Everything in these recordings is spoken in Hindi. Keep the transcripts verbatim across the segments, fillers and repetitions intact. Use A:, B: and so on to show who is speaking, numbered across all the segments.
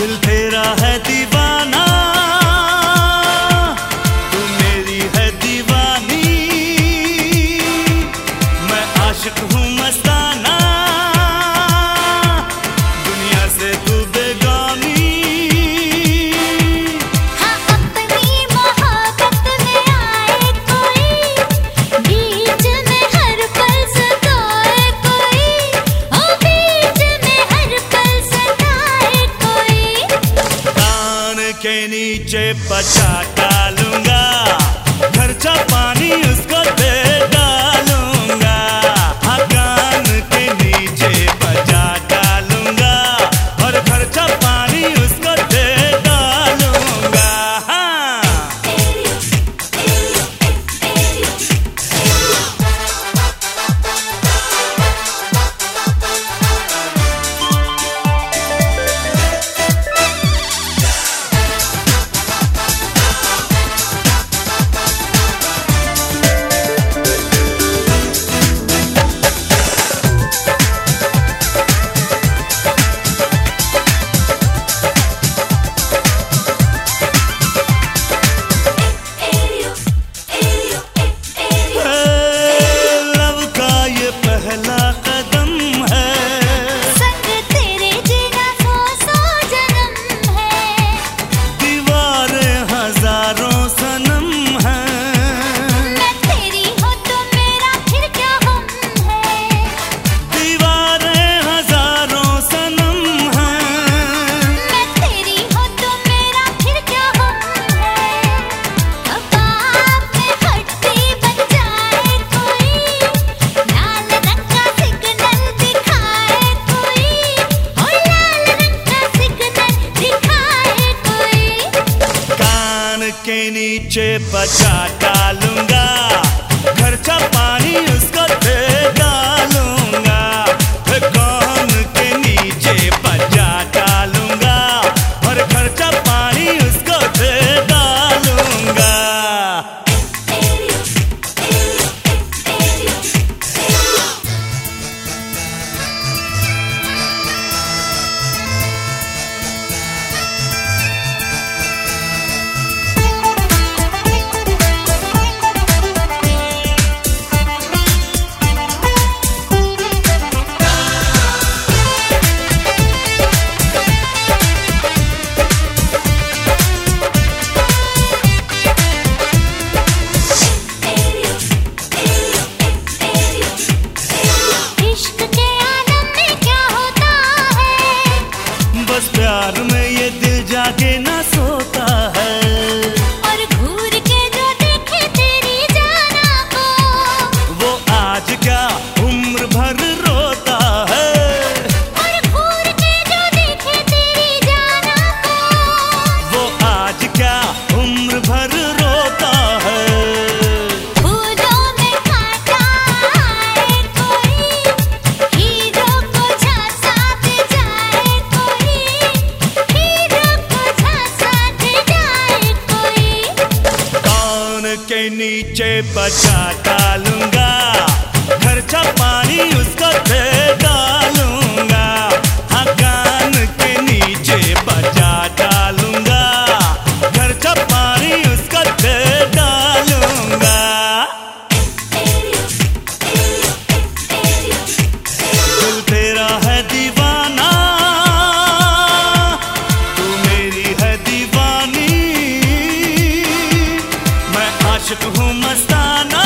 A: दिल तेरा है दीवाना, तू मेरी है दीवानी, मैं आशिक हूँ मस्ताना, दुनिया से तू बेगानी।
B: हाँ अपनी मोहब्बत में आए कोई, बीच में हर पल सताए कोई, ओ बीच में हर पल सताए कोई।
A: कान के नीचे बचा डालूंगा, खर्चा पानी उसको दे डालूंगा। हाँ कान के नीचे बचा डालूंगा और खर्चा पानी उसको दे डालूंगा। हाँ के नीचे बचा डालूंगा, खर्चा पानी उसको दे डालूंगा। कान के नीचे बचा डालूंगा और खर्चा पानी उसको दे डालूंगा। प्यार में ये दिल जाके ना सोता है,
B: और घूर के जो देखे तेरी जाना को,
A: वो आज क्या उम्र भर रोता है।
B: और घूर के जो देखे तेरी जाना को,
A: वो आज क्या उम्र भर रोता है।
B: फूलों में कांटा आए कोई, हीरो को झांसा दे जाए कोई,
A: के नीचे बचा डालूंगा, खर्चा पानी उसको दे डालूंगा। हाँ कान के नीचे बचा डालूंगा, खर्चा पानी उसको दे डालूंगा। दिल तेरा है दीवाना, तू मेरी है दीवानी, आशिक हूँ मस्ताना,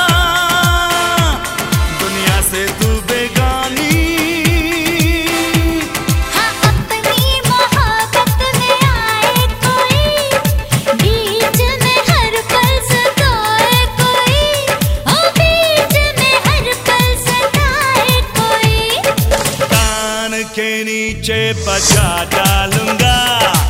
A: दुनिया से तू बेगानी।
B: हाँ अपनी मोहब्बत में आए कोई, बीच में हर पल सताए कोई, ओ बीच में हर पल सताए कोई।
A: कान के नीचे बचा डालूंगा,